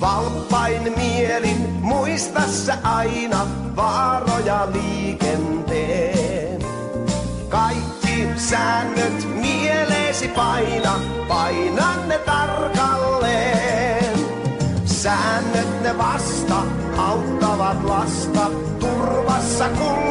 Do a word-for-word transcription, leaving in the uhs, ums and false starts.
Valppain mielin muista sä aina vaaroja liikenteen. Kaikki säännöt mieleesi paina, paina ne tarkalleen. Säännöt ne vasta auttavat lasta turvassa kun